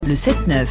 Le 7-9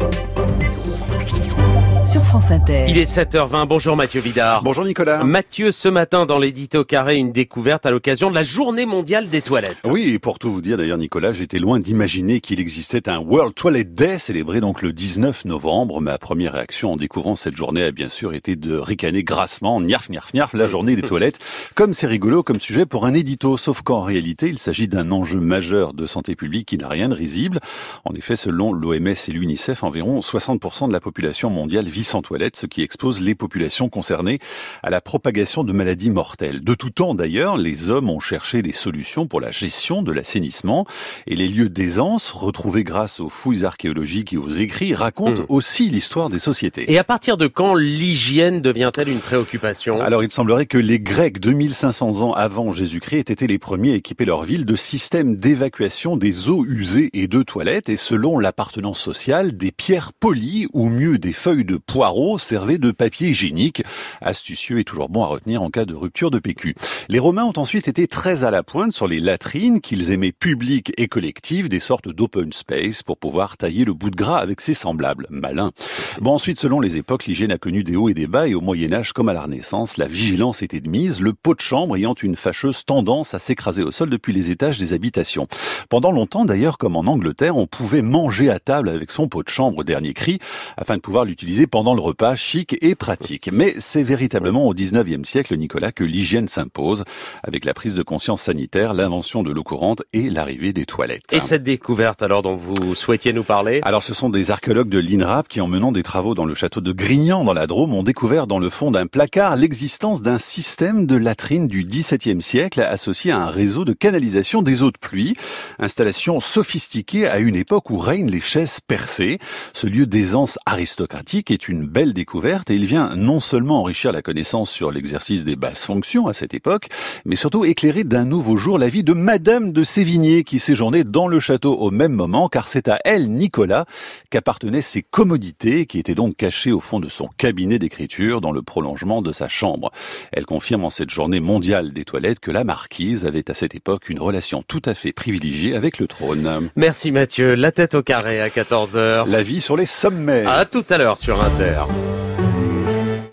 sur France Inter. Il est 7h20, bonjour Mathieu Vidard. Bonjour Nicolas. Mathieu, ce matin dans l'édito carré, une découverte à l'occasion de la journée mondiale des toilettes. Oui, et pour tout vous dire d'ailleurs Nicolas, j'étais loin d'imaginer qu'il existait un World Toilet Day célébré donc le 19 novembre. Ma première réaction en découvrant cette journée a bien sûr été de ricaner grassement, niarf, niarf, niarf, la journée des toilettes. Comme c'est rigolo comme sujet pour un édito, sauf qu'en réalité il s'agit d'un enjeu majeur de santé publique qui n'a rien de risible. En effet, selon l'OMS et l'UNICEF, environ 60% de la population mondiale vit sans toilette, ce qui expose les populations concernées à la propagation de maladies mortelles. De tout temps d'ailleurs, les hommes ont cherché des solutions pour la gestion de l'assainissement et les lieux d'aisance, retrouvés grâce aux fouilles archéologiques et aux écrits, racontent aussi l'histoire des sociétés. Et à partir de quand l'hygiène devient-elle une préoccupation ? Alors il semblerait que les Grecs, 2500 ans avant Jésus-Christ, aient été les premiers à équiper leur ville de systèmes d'évacuation des eaux usées et de toilettes, et selon l'appartenance sociale, des pierres polies, ou mieux des feuilles de poireaux, servaient de papier hygiénique, astucieux et toujours bon à retenir en cas de rupture de PQ. Les Romains ont ensuite été très à la pointe sur les latrines, qu'ils aimaient publiques et collectives, des sortes d'open space pour pouvoir tailler le bout de gras avec ses semblables. Malin. Bon, ensuite, selon les époques, l'hygiène a connu des hauts et des bas, et au Moyen-Âge comme à la Renaissance, la vigilance était de mise, le pot de chambre ayant une fâcheuse tendance à s'écraser au sol depuis les étages des habitations. Pendant longtemps, d'ailleurs, comme en Angleterre, on pouvait manger à table avec son pot de chambre, dernier cri, afin de pouvoir l'utiliser pendant le repas, chic et pratique. Mais c'est véritablement au 19e siècle, Nicolas, que l'hygiène s'impose, avec la prise de conscience sanitaire, l'invention de l'eau courante et l'arrivée des toilettes. Et cette découverte, alors, dont vous souhaitiez nous parler ? Alors, ce sont des archéologues de l'INRAP qui, en menant des travaux dans le château de Grignan, dans la Drôme, ont découvert dans le fond d'un placard l'existence d'un système de latrines du XVIIe siècle associé à un réseau de canalisation des eaux de pluie. Installation sophistiquée à une époque où règnent les chaises percées. Ce lieu d'aisance aristocratique est une belle découverte et il vient non seulement enrichir la connaissance sur l'exercice des basses fonctions à cette époque, mais surtout éclairer d'un nouveau jour la vie de Madame de Sévigné qui séjournait dans le château au même moment, car c'est à elle, Nicolas, qu'appartenaient ces commodités qui étaient donc cachées au fond de son cabinet d'écriture dans le prolongement de sa chambre. Elle confirme en cette journée mondiale des toilettes que la marquise avait à cette époque une relation tout à fait privilégiée avec le trône. Merci Mathieu, la tête au carré à 14h. La vie sur les sommets. À tout à l'heure sur Inter.